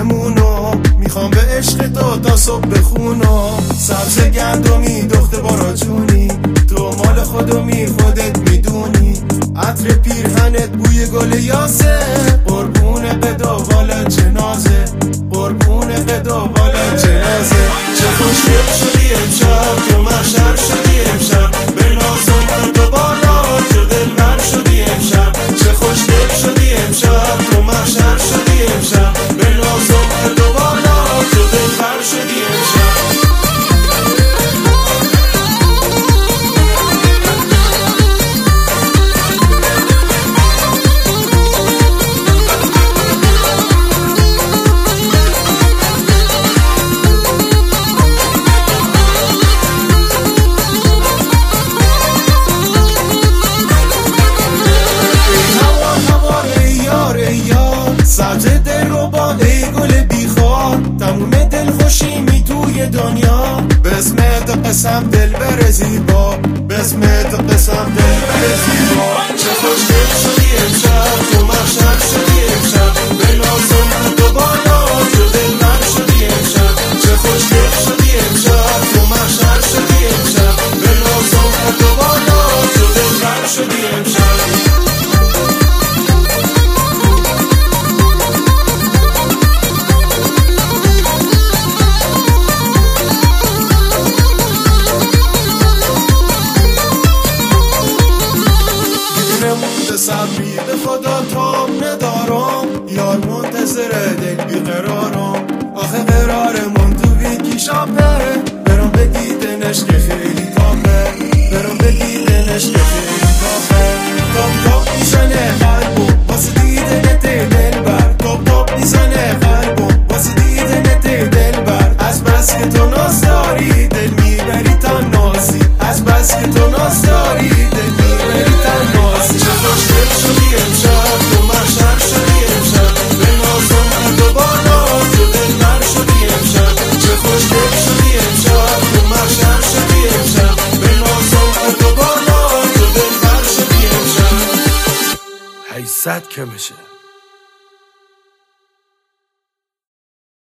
آسمونو میخوام به عشق تا صبح بخونم. سبز گندمی دخت باراجونی، تو مال خودمی خودت میدونی. عطر پیرهنت بوی گل یاسه، قربون قدوال جنازه، قربون قدوال جنازه. چه خوشگل شدی امشب، تو محشر شدی امشب، به نازم تو بالا تو دلبر شدی امشب. چه خوشگل شدی امشب، تو محشر شدی امشب، به نازم تو بالا تو دلبر شدی امشب. سبز دل رو با ای گل بیخوار، تموم دل خوشیمی توی دنیا. بسمت قسم دل بر زیبا، بسمت قسم دل بر زیبا. چه خوشگل شدی امشب، تو محشر شدی امشب، به نازم تو بالا تو دلبر شدی امشب. چه خوشگل شدی امشب، تو محشر شدی امشب، به نازم تو بالا تو دلبر شدی امشب. صبری به خدا تام ندارم، یار منتظر دل بیقرارم. آخه قرارمون تو ویکی شاپه، برام به دیدنش که خیلی تاپه، برام به دیدنش که خیلی تاپه. تاپ تاپ میزنه قلبم واسه دیدنت دلبر، تاپ تاپ میزنه قلبم واسه دیدنت دلبر. از بس که تو ناز داری دل میبری تنازی، از بس که تو ناز داری دل میبری تنازی. چه خوشگل شدی امشب، تو محشر شدی امشب، به نازم تو بالا تو دلبر شدی امشب. چه خوشگل شدی امشب، تو محشر شدی امشب، به نازم تو بالا تو دلبر شدی امشب. 800 کمشه.